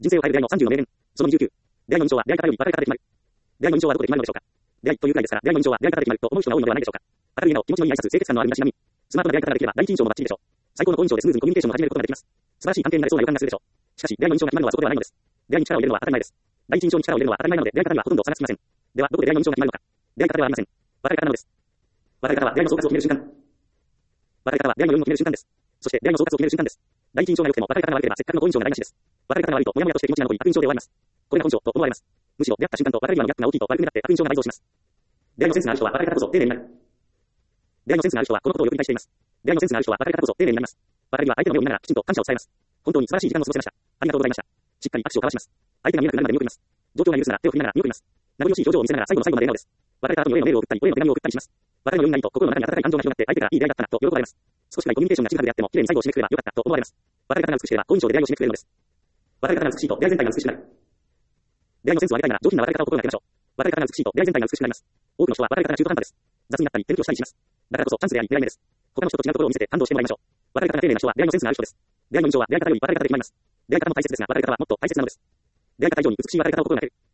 人生を変える出会いの30の名言。その29。出会いの印象は出会い方より別れ方で決まる。出会いの印象はどこで決まるのでしょうか。出会いというくらいですから、出会いの印象は出会い方で決まると思う人が多いのではないでしょうか。明るい笑顔、気持ちのいい挨拶、清潔感のある身だしなみ。スマートな出会い方ができれば第一印象もバッチリでしょう。最高の好印象でスムーズにコミュニケーションを始めることができます。素晴らしい関係になれそうな予感がするでしょう。しかし、出会いの印象が決まるのはそこではないのです。出会いに力を入れるのは当たり前です。第一印象に力を入れるのは当たり前なので、出会い方にはほとんど差がつきません。では、どこで出会いの印象が決まるのか。出会い方ではありません。別れ方なのです。別れ方は出会いの総括を決める瞬間。別れ方は出会いの運を決める瞬間です。そして出会いの総括を決める瞬間です。第一印象が良くても別れ方が悪ければせっかくの好印象が台無しです。別れ方が悪いともやもやとして気持ちが残り悪印象で終わります。これが本性と思われます。むしろ出会った瞬間と別れる今のギャップが大きいと悪くなって悪印象が倍増します。出会いのセンスがある人は別れ方こそ丁寧になる。出会いのセンスがある人はこのことをよく理解しています。出会いのセンスがある人は別れ方こそ丁寧になります。別れには相手の目を見ながらきちんと感謝を伝えます。本当に素晴らしい時間を過ごせました。ありがとうございました。しっかり握手を交わします。相手が見えなくなるまで見送ります。状況が許すなら手を振りながら見送ります。名残惜しい表情を見せながら最後の最後まで笑顔です。別れた後にお礼のメールを送ったり、お礼の手紙を送ったりします。別れのようになると心の中に温かい感情が広がって相手からいい出会いだったなと喜ばれます。少しなりコミュニケーションがちぐはぐであっても綺麗に最後を締めくくればよかったと思われます。別れ方が美しければ好印象で出会いを締めくくれるのです。別れ方が美しいと出会い全体が美しくなる。出会いのセンスを上げたいなら上品な別れ方を心がけましょう。別れ方が美しいと出会い全体が美しくなります。多くの人は別れ方が中途半端です。雑になったり、手抜きをしたりします。だからこそチャンスであり、狙い目です。他の人と違うところを見せて感動してもらいましょう。別れ方が丁寧な人は出会いのセンスがある人です。出会いの印象は出会い方より別れ方で決まります。出会い方も大切ですが、別れ方はもっと大切なのです。出会い方以上に美しい別れ方を心がける。